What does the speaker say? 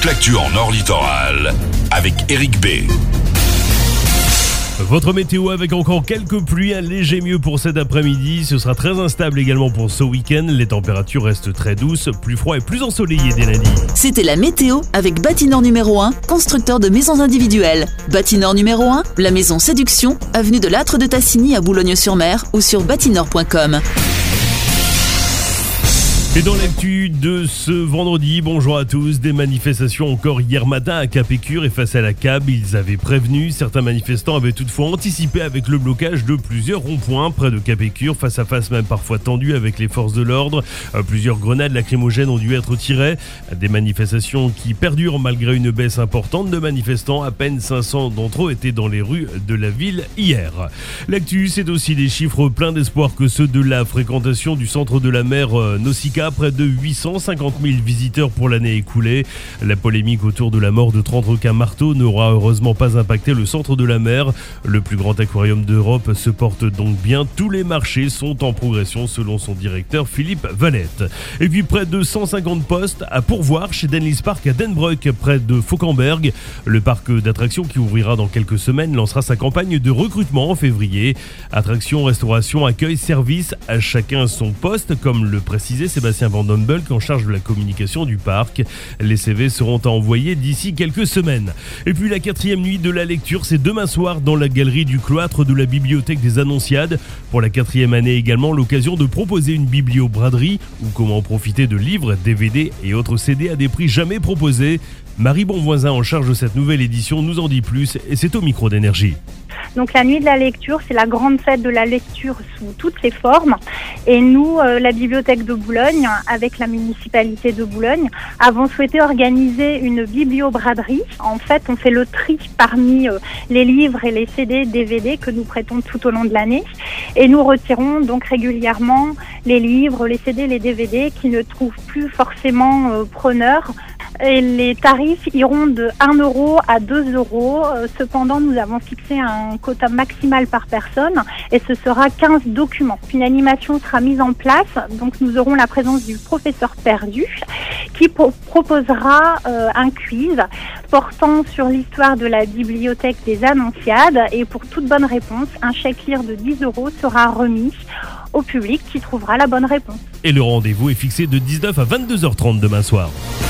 toute l'actu en Nord Littoral avec Eric B. Votre météo avec encore quelques pluies, un léger mieux pour cet après-midi. Ce sera très instable également pour ce week-end. Les températures restent très douces, plus froid et plus ensoleillé dès lundi. C'était la météo avec Bâtinor numéro 1, constructeur de maisons individuelles. Bâtinor numéro 1, la maison Séduction, avenue de l'Âtre de Tassigny à Boulogne-sur-Mer ou sur bâtinor.com. Et dans l'actu de ce vendredi, bonjour à tous, des manifestations encore hier matin à Capécure et face à la CAB, ils avaient prévenu. Certains manifestants avaient toutefois anticipé avec le blocage de plusieurs ronds-points près de Capécure, face à face même parfois tendu avec les forces de l'ordre. Plusieurs grenades lacrymogènes ont dû être tirées. Des manifestations qui perdurent malgré une baisse importante de manifestants. À peine 500 d'entre eux étaient dans les rues de la ville hier. L'actu, c'est aussi des chiffres pleins d'espoir que ceux de la fréquentation du centre de la mer Nausicaa. Près de 850 000 visiteurs pour l'année écoulée. La polémique autour de la mort de 30 requins marteaux n'aura heureusement pas impacté le centre de la mer. Le plus grand aquarium d'Europe se porte donc bien. Tous les marchés sont en progression selon son directeur Philippe Valette. Et puis près de 150 postes à pourvoir chez Denlis Park à Denbroek, près de Fauquemberg. Le parc d'attractions qui ouvrira dans quelques semaines lancera sa campagne de recrutement en février. Attractions, restauration, accueil, service, à chacun son poste, comme le précisait Sébastien Van Donbulk en charge de la communication du parc. Les CV seront à envoyer d'ici quelques semaines. Et puis la 4e nuit de la lecture, c'est demain soir dans la galerie du cloître de la bibliothèque des Annonciades. Pour la 4e année également, l'occasion de proposer une bibliobraderie ou comment profiter de livres, DVD et autres CD à des prix jamais proposés. Marie Bonvoisin en charge de cette nouvelle édition nous en dit plus et c'est au micro d'Énergie. Donc la nuit de la lecture, c'est la grande fête de la lecture sous toutes ses formes. Et nous, la bibliothèque de Boulogne, avec la municipalité de Boulogne, avons souhaité organiser une bibliobraderie. En fait, on fait le tri parmi les livres et les CD, DVD que nous prêtons tout au long de l'année. Et nous retirons donc régulièrement les livres, les CD, les DVD qui ne trouvent plus forcément preneurs. Et les tarifs iront de 1 euro à 2 euros. Cependant, nous avons fixé un quota maximal par personne et ce sera 15 documents. Une animation sera mise en place. Donc, nous aurons la présence du professeur Perdu qui proposera un quiz portant sur l'histoire de la bibliothèque des Annonciades. Et pour toute bonne réponse, un chèque lire de 10 euros sera remis au public qui trouvera la bonne réponse. Et le rendez-vous est fixé de 19 à 22h30 demain soir.